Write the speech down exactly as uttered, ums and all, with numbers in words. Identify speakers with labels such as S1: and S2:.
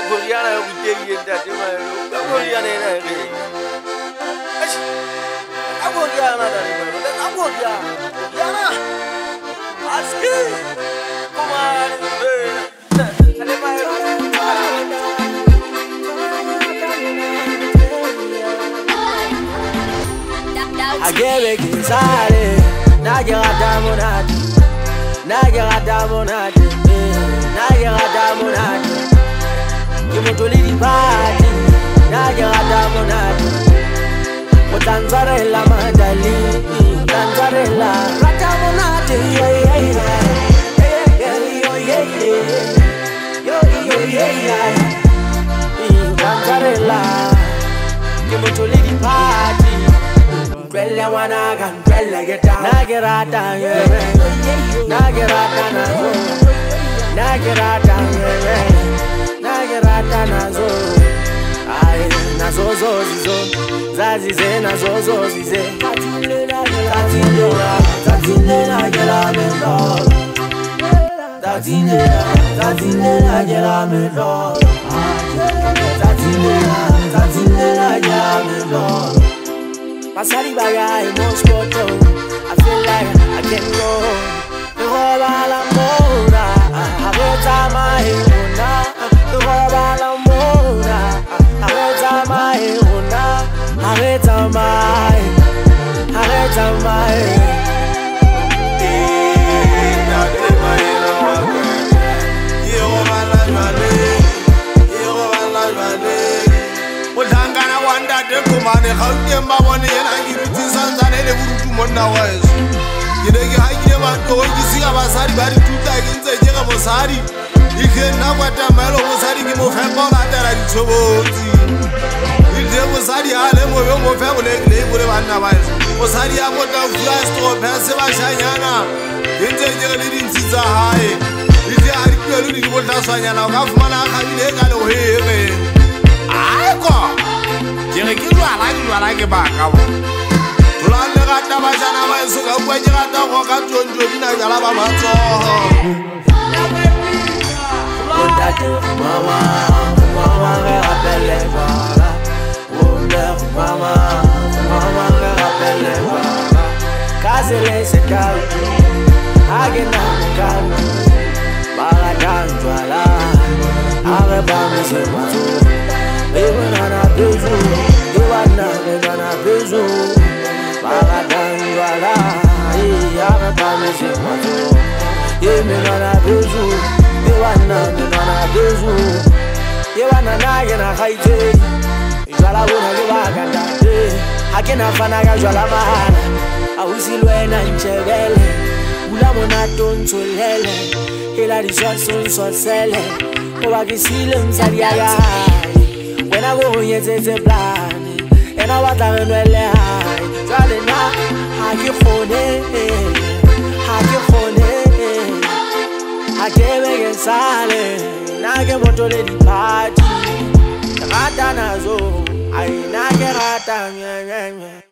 S1: Koreana we take it that you Koreana na ke. I go Koreana da ni. I go Koreana. Koreana. Aski. Come on. Ale mai. I get it inside. Na get a diamond. Na get a diamond. Na get a diamond. You want to lead the party, now you're a diamond. But Tanzarella, Madali, Tanzarella, Ratamonati, yeah, yeah, yeah, yeah, yeah, yeah, Tanzarella, you want to lead the party. Umbrella, wanna go, umbrella, get down, Nagarata, yeah, Nagarata, Nagarata, yeah. Nagerata nazo, ay nazo zo zizo, zazize nazo zo zize. Tatinela, tatinela, tatinela gela mendo. Tatinela, tatinela gela mendo. Tatinela, tatinela gela mendo. Pasari bagay mospoto, I feel like I can go. Roba la moda, arreta mai una. Roba la moda, arreta mai una, arreta mai, arreta mai. Ina de mai na wawe, yero bala jwale, yero bala jwale. Udangana wanda de kumane khawke mbabone yena ngiriti sanzane le burutu monna wazo. Yidege hakile bantu oyisiga basari bari tutaginze jega mosari. Ike na kwata malo mosari ki mo fe bola tera di choboti. Ide mosari ale mo yo mo fe bole le bole bana ba. Mosari ya kota flash to phase ba shanyana. Yente je le di ntsa hae. Ide ari kwelo di bolta swanyana ka fumana khabile ka lo hebe. Ai ko. Je re ke lwa la ke lwa la ke ba ka bo. Tulane ga taba jana ba so ka kwa je ga ta go ka tonjo dina jala ba matso. Mama, mama me rappelle voilà. Oh mère, mama, mama me rappelle voilà. Kazele se kawi, agena kawi. Baradan voilà, areba me se mato. Even on a bezu, you are not even a bezu. Baradan voilà, areba me se mato. Even on a bezu. You wanna be gonna do. You wanna na gena haite. Ijala wona ke baganda. Akena fana ga jwala mahana. Awusilwe na nchebele. Ula mona tontsolele. Ela di swaso swasele. Oba kisile msali ya. Wena go yezeze plan. Ena watanwele hai. Jwale na hakifone. Hakifone. Akebe gesale, nage motole di party. Rata nazo, ay nage rata nye nye nye.